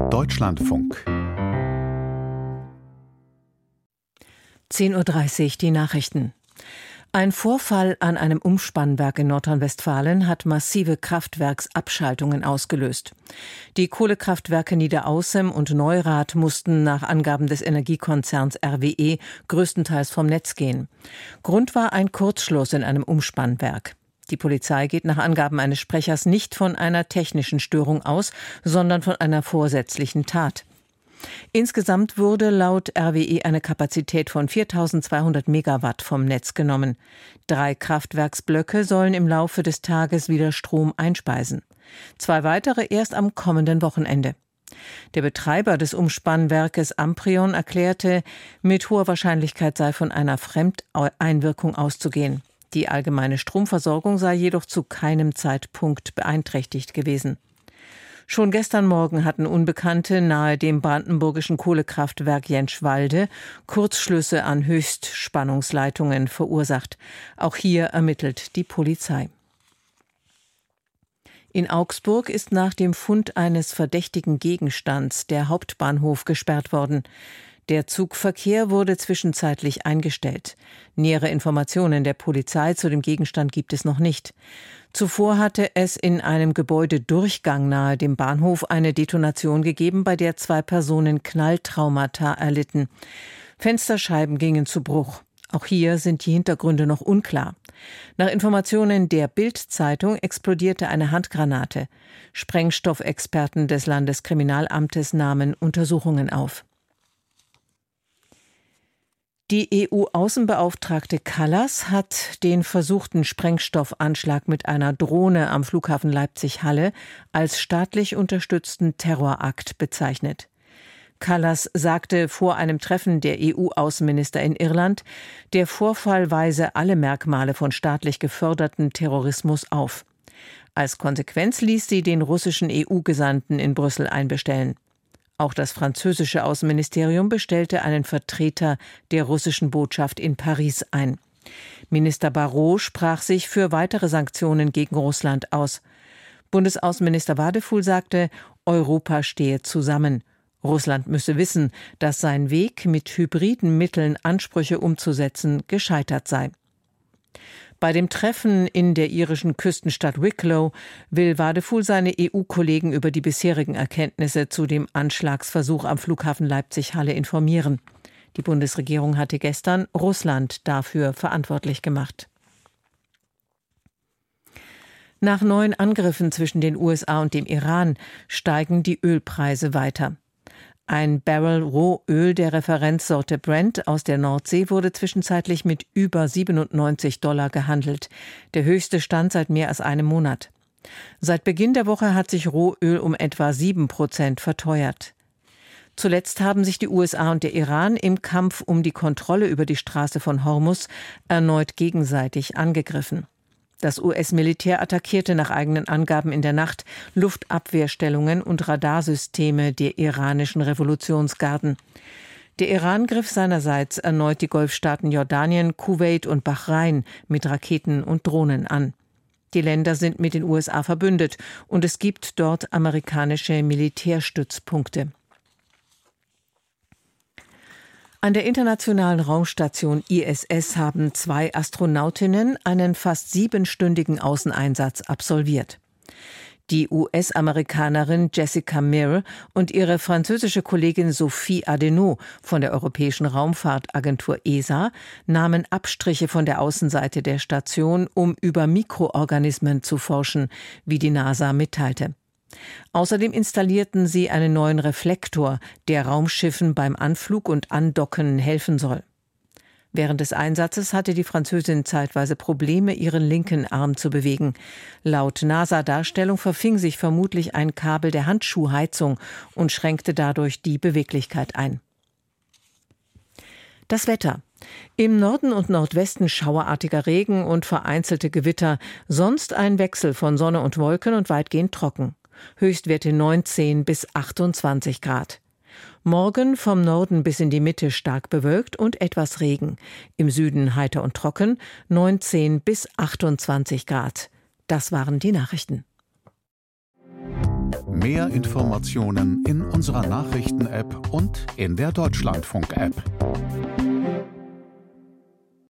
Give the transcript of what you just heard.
Deutschlandfunk 10:30 Uhr die Nachrichten. Ein Vorfall an einem Umspannwerk in Nordrhein-Westfalen hat massive Kraftwerksabschaltungen ausgelöst. Die Kohlekraftwerke Niederaußem und Neurath mussten nach Angaben des Energiekonzerns RWE größtenteils vom Netz gehen. Grund war ein Kurzschluss in einem Umspannwerk. Die Polizei geht nach Angaben eines Sprechers nicht von einer technischen Störung aus, sondern von einer vorsätzlichen Tat. Insgesamt wurde laut RWE eine Kapazität von 4.200 Megawatt vom Netz genommen. 3 Kraftwerksblöcke sollen im Laufe des Tages wieder Strom einspeisen. 2 weitere erst am kommenden Wochenende. Der Betreiber des Umspannwerkes Amprion erklärte, mit hoher Wahrscheinlichkeit sei von einer Fremdeinwirkung auszugehen. Die allgemeine Stromversorgung sei jedoch zu keinem Zeitpunkt beeinträchtigt gewesen. Schon gestern Morgen hatten Unbekannte nahe dem brandenburgischen Kohlekraftwerk Jentschwalde Kurzschlüsse an Höchstspannungsleitungen verursacht. Auch hier ermittelt die Polizei. In Augsburg ist nach dem Fund eines verdächtigen Gegenstands der Hauptbahnhof gesperrt worden. Der Zugverkehr wurde zwischenzeitlich eingestellt. Nähere Informationen der Polizei zu dem Gegenstand gibt es noch nicht. Zuvor hatte es in einem Gebäudedurchgang nahe dem Bahnhof eine Detonation gegeben, bei der 2 Personen Knalltraumata erlitten. Fensterscheiben gingen zu Bruch. Auch hier sind die Hintergründe noch unklar. Nach Informationen der Bild-Zeitung explodierte eine Handgranate. Sprengstoffexperten des Landeskriminalamtes nahmen Untersuchungen auf. Die EU-Außenbeauftragte Kallas hat den versuchten Sprengstoffanschlag mit einer Drohne am Flughafen Leipzig-Halle als staatlich unterstützten Terrorakt bezeichnet. Kallas sagte vor einem Treffen der EU-Außenminister in Irland, der Vorfall weise alle Merkmale von staatlich geförderten Terrorismus auf. Als Konsequenz ließ sie den russischen EU-Gesandten in Brüssel einbestellen. Auch das französische Außenministerium bestellte einen Vertreter der russischen Botschaft in Paris ein. Minister Barrot sprach sich für weitere Sanktionen gegen Russland aus. Bundesaußenminister Wadefuhl sagte, Europa stehe zusammen. Russland müsse wissen, dass sein Weg, mit hybriden Mitteln Ansprüche umzusetzen, gescheitert sei. Bei dem Treffen in der irischen Küstenstadt Wicklow will Wadefuhl seine EU-Kollegen über die bisherigen Erkenntnisse zu dem Anschlagsversuch am Flughafen Leipzig-Halle informieren. Die Bundesregierung hatte gestern Russland dafür verantwortlich gemacht. Nach neuen Angriffen zwischen den USA und dem Iran steigen die Ölpreise weiter. Ein Barrel Rohöl der Referenzsorte Brent aus der Nordsee wurde zwischenzeitlich mit über $97 gehandelt, der höchste Stand seit mehr als einem Monat. Seit Beginn der Woche hat sich Rohöl um etwa 7% verteuert. Zuletzt haben sich die USA und der Iran im Kampf um die Kontrolle über die Straße von Hormuz erneut gegenseitig angegriffen. Das US-Militär attackierte nach eigenen Angaben in der Nacht Luftabwehrstellungen und Radarsysteme der iranischen Revolutionsgarden. Der Iran griff seinerseits erneut die Golfstaaten Jordanien, Kuwait und Bahrain mit Raketen und Drohnen an. Die Länder sind mit den USA verbündet und es gibt dort amerikanische Militärstützpunkte. An der internationalen Raumstation ISS haben 2 Astronautinnen einen fast 7-stündigen Außeneinsatz absolviert. Die US-Amerikanerin Jessica Meir und ihre französische Kollegin Sophie Adenau von der Europäischen Raumfahrtagentur ESA nahmen Abstriche von der Außenseite der Station, um über Mikroorganismen zu forschen, wie die NASA mitteilte. Außerdem installierten sie einen neuen Reflektor, der Raumschiffen beim Anflug und Andocken helfen soll. Während des Einsatzes hatte die Französin zeitweise Probleme, ihren linken Arm zu bewegen. Laut NASA-Darstellung verfing sich vermutlich ein Kabel der Handschuhheizung und schränkte dadurch die Beweglichkeit ein. Das Wetter. Im Norden und Nordwesten schauerartiger Regen und vereinzelte Gewitter, sonst ein Wechsel von Sonne und Wolken und weitgehend trocken. Höchstwerte 19 bis 28 Grad. Morgen vom Norden bis in die Mitte stark bewölkt und etwas Regen. Im Süden heiter und trocken, 19 bis 28 Grad. Das waren die Nachrichten. Mehr Informationen in unserer Nachrichten-App und in der Deutschlandfunk-App.